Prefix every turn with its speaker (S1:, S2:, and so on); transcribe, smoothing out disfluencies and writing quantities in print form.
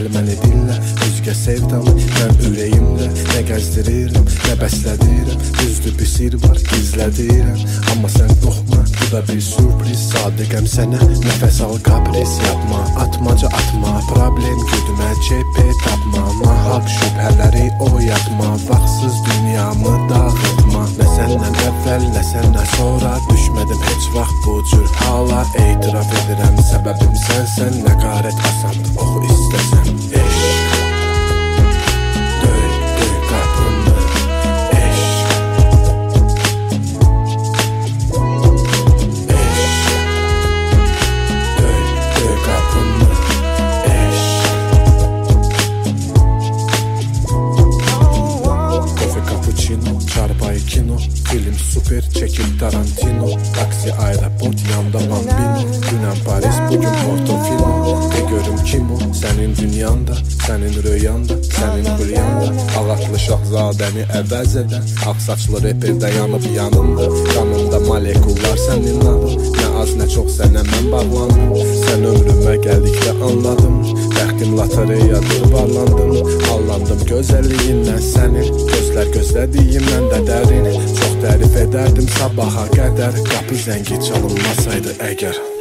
S1: Gəl məni dinlə, özgə sevdamı mən ürəyimdə nə gəzdirirəm, nə bəslədirəm. Düzdür bir sir var, gizlədirəm, amma sən qorxma, bu da bir sürpriz. Sadiqəm sənə, nəfəs al kapris yapma, atmaca atma, problem güdümə cephe tapma. Nahaq şübhələri oyatma, vaxtsız dünyamı dağıtma. Nə səndən əvvəl, nə səndən sonra düşmədim heç vaxt bu cür hala. Etiraf edirəm, səbəbim sənsən, nə qarət asandır, oxu istəsən. Eşq döy, döy qapını, eşq döy, döy qapını, eşq. Kofe cappuccino, çarpay kino, film super, çekil Tarantino. Taksi, aeroport, yanda Bambino. Dünən Paris, bugün Portofino. De görüm kim o, sənin dünyanda, sənin röyanda, sənin quryanda. Ağatlı şahzadəni əvəz edən, ağ saçlı reperdə yanıb yanında. Qanımda molekullar sənin adın, nə az nə çox sənə mən bağlandım. Sən ömrümə gəldikdə anladım, bəxtim lotereyadır varlandım. Allandım gözəlliyindən sənin, gözlər gözlədiyimdən də dərin. Çox tərif edərdim sabaha qədər, qapı zəngi çalınmasaydı əgər.